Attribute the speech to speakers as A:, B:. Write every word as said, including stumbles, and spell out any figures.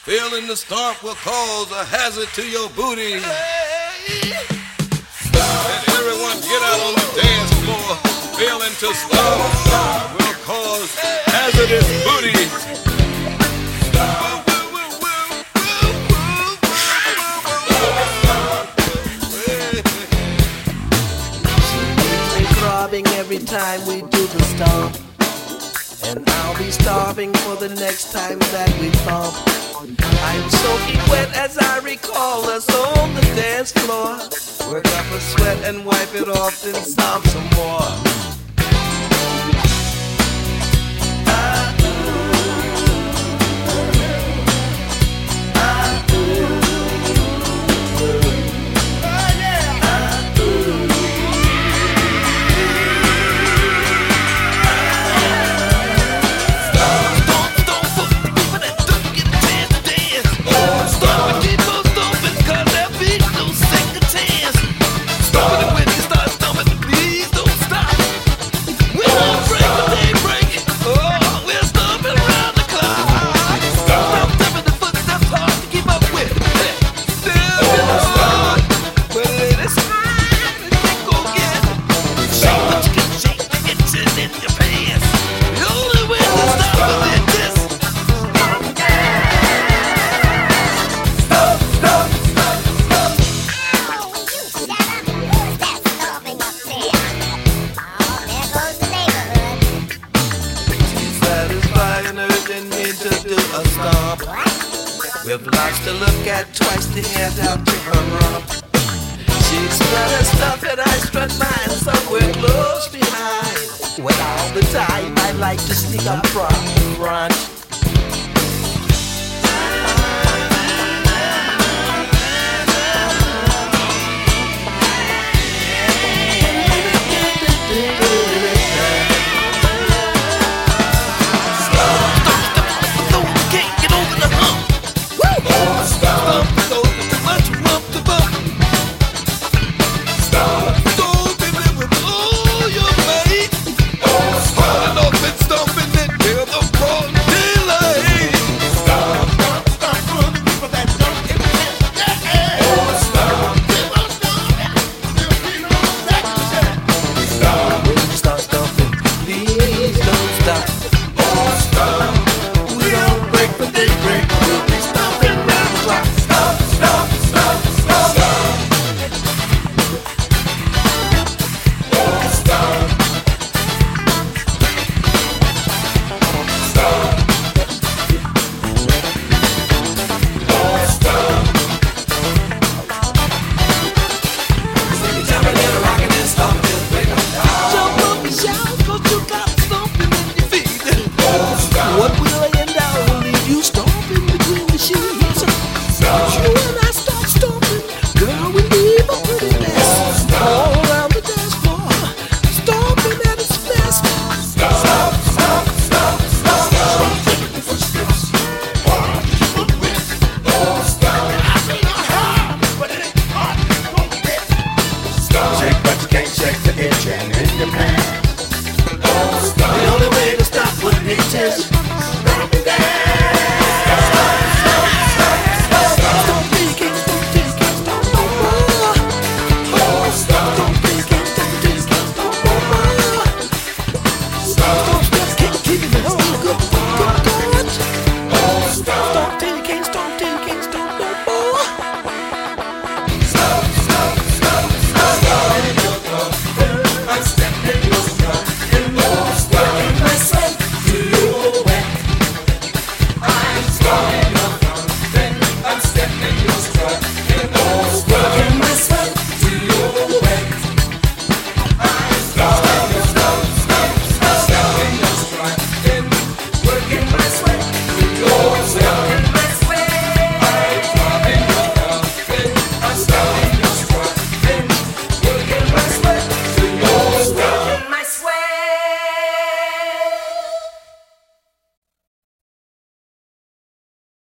A: Failing to stomp will cause a hazard to your booty. And everyone get out on the dance floor. Failing to stomp will cause hazardous booty.
B: Every time we do the stomp, and I'll be starving for the next time that we bump. I'm soaking wet as I recall us on the dance floor. Work up a sweat and wipe it off, then stomp some more. With lots to look at, twice the hand out to her rump. She strut her stuff and I strut mine somewhere close behind. When all the time I like to sneak up from the front.